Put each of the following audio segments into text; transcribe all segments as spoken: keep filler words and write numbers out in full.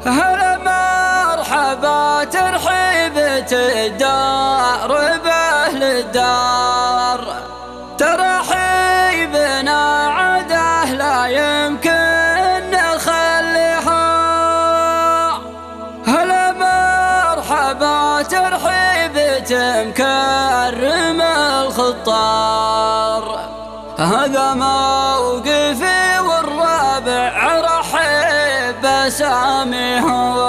هلا مرحبا ترحيبة الدار بأهل الدار، ترحيبنا عاده لا يمكن نخليها. هلا مرحبا ترحيبة مكرم الخطار، هذا موقفي والرابع رحب بساميها.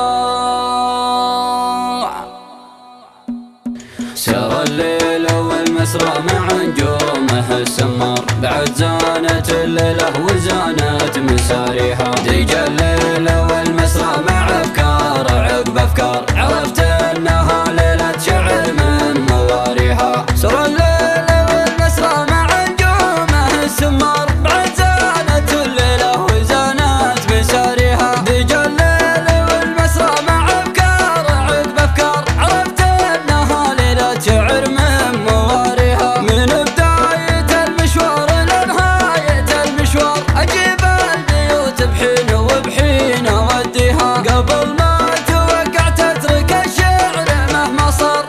سرى الليل والمسرى مع نجومه السمار، بعد زانت الليلة وزانت مساريها. ديج الليل والمسرى مع أفكار عقب أفكار، عرفت أنها ليلة شعر من مواريها. سرى الليل والمسرى مع نجومه السمار، بعد زانت الليلة وزانت مساريها. ديج الليل والمسرى مع أفكار عقب أفكار، عرفت أنها ليلة شعر من مواريها. من بداية المشوار لنهاية المشوار، أجيب البيوت بحين وبحين أوديها. قبل ما توقعت أترك الشعر مهما صار،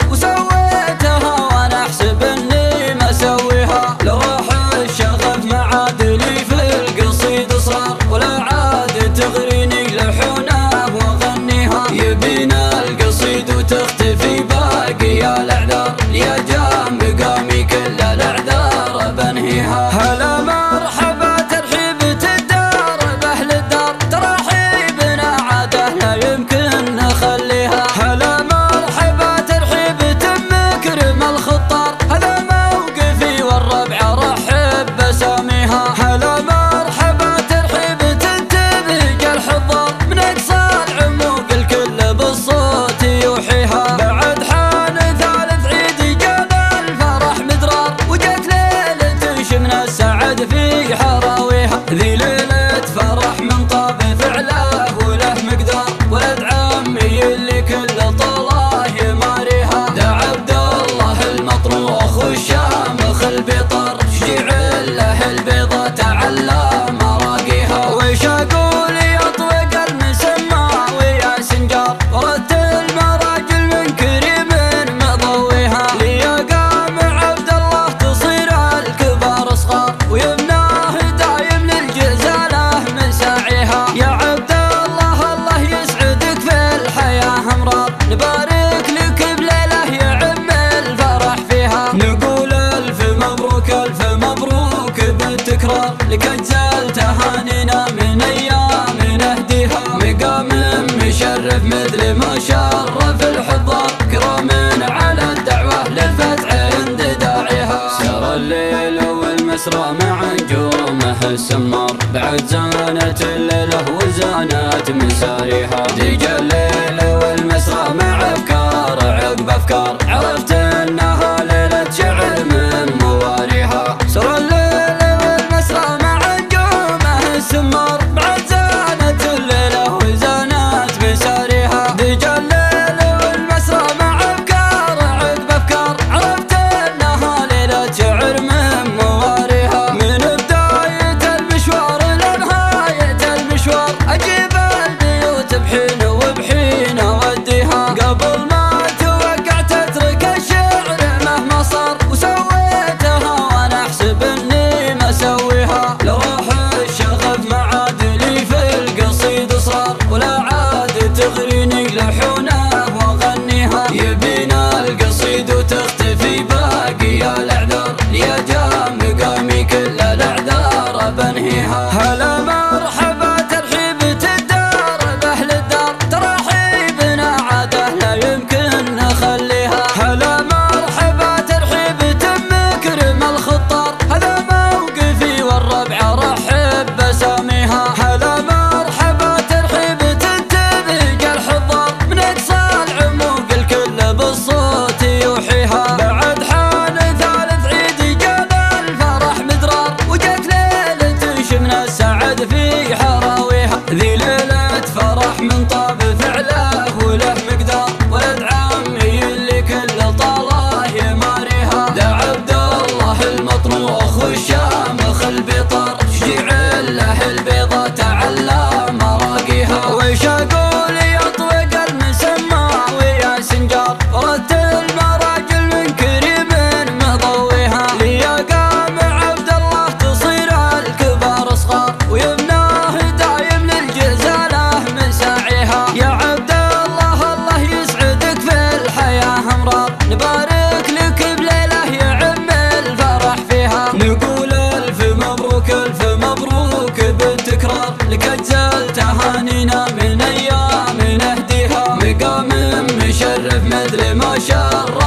وسويتها وأنا أحسب إني ما أسويها. لو راح الشغف معادلي في القصيد صار، ولا عاد تغريني لحونه وأغنيها. يبينا القصيد وتختفي باقي الأعذار، يا جنب قامي كل الأعذار بنهيها. هلا مرحبا ترحيبة الدار بأهل الدار، ترحيبنا عاده لا يمكن نخليها. هلا مرحبا ترحيبة مكرم الخطار، هذا موقفي والربع رحب بساميها. هلا مرحبا ترحيبة تبهج الحضار، من أقصى العموق الكل بالصوت يوحيها. بعد حان ثالث عيد جاب الفرح مدرار، وجت ليلة شمنا السعد في حراويها. ذي ليلة فرح من طاب فعله وله مقدار، ولد عمي اللي كل طلاه يماريها. ذا عبد الله المطروخ والشامخ البطار، شجيع له البيضة تعلى مراقيها. ويش أقول يطوق المسمى ويا سنجار، ورد المراجل من كريم مضويها. ليا قام عبد الله تصير الكبار صغار، ويمناه دايم للجزالة من ساعيها. يا عبد الله الله يسعدك في الحياة امراض، نبارك لك بليلة يعم الفرح فيها. نقول الف مبروك الف مبروك بالتكرار، لك اجزال تهانينا من ايام نهديها. مقام مشرف مثل ما شرف الحضار، كرام على الدعوة للفتح عند داعيها. سرى الليل والمسرى مع نجومه السمار، بعد زانت الليلة وزانت مساريها. ديج الليل والمسرى مع أفكار عقب أفكار، عرفت أنها ليلة شعر من مواريها. سرى الليل والمسرى مع نجومه السمار، بعد زانت الليلة وزانت مساريها. ديج الليل والمسرى مع أفكار عقب أفكار، عرفت أنها ليلة شعر من مواريها. من بداية المشوار لنهاية المشوار، أجيب البيوت بحين وبحين أوديها. قبل ما توقعت أترك الشعر شر